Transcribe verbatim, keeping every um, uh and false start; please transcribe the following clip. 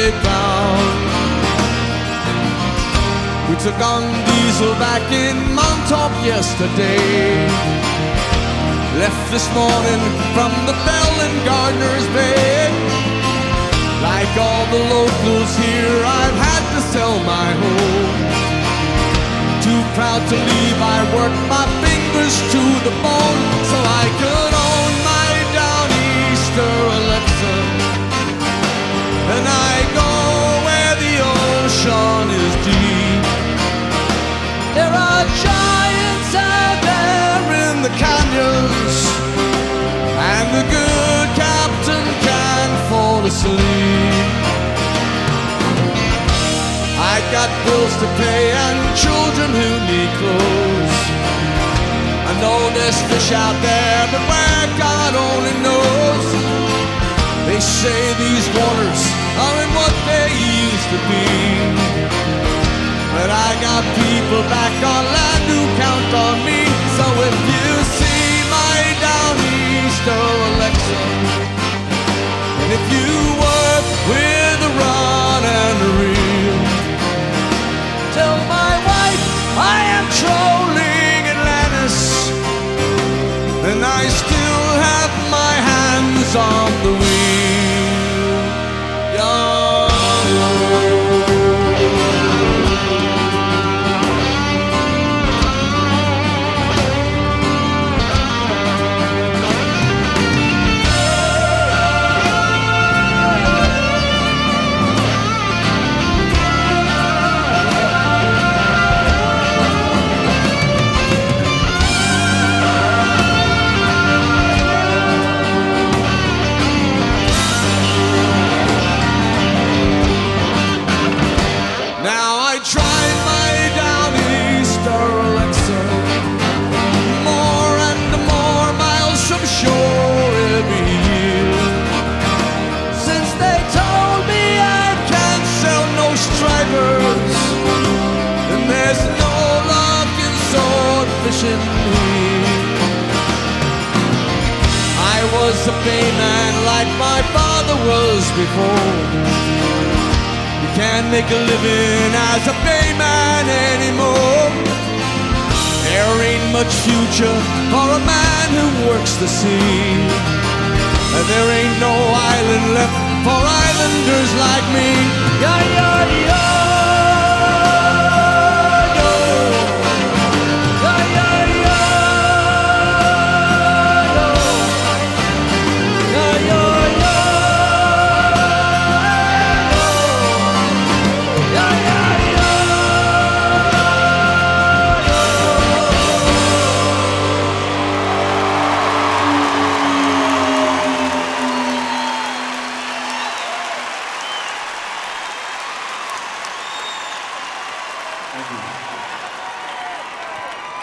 Cape Town. We took on diesel back in Montauk yesterday. Left this morning from the Bell in Gardner's Bay. Like all the locals here, I've had to sell my home. Too proud to leave, I worked my fingers to the bone so I could own my Downeaster Alexa. And I go where the ocean is deep. There are giants out there in the canyons, and the good captain can't fall asleep. I got bills to pay and children who need clothes. I know there's fish out there, but where God only knows. They say these waters are in what they used to be, but I got people back on land who count on me. So if you see my Downeaster Alexa, and if you work with a rod and a reel, tell my wife I am trolling Atlantis, and I still have my hands on the wheel. Yeah. I was a bayman like my father was before. You can't make a living as a bayman anymore. There ain't much future for a man who works the sea. There ain't no island left for islanders like me. Yeah, yeah, yeah.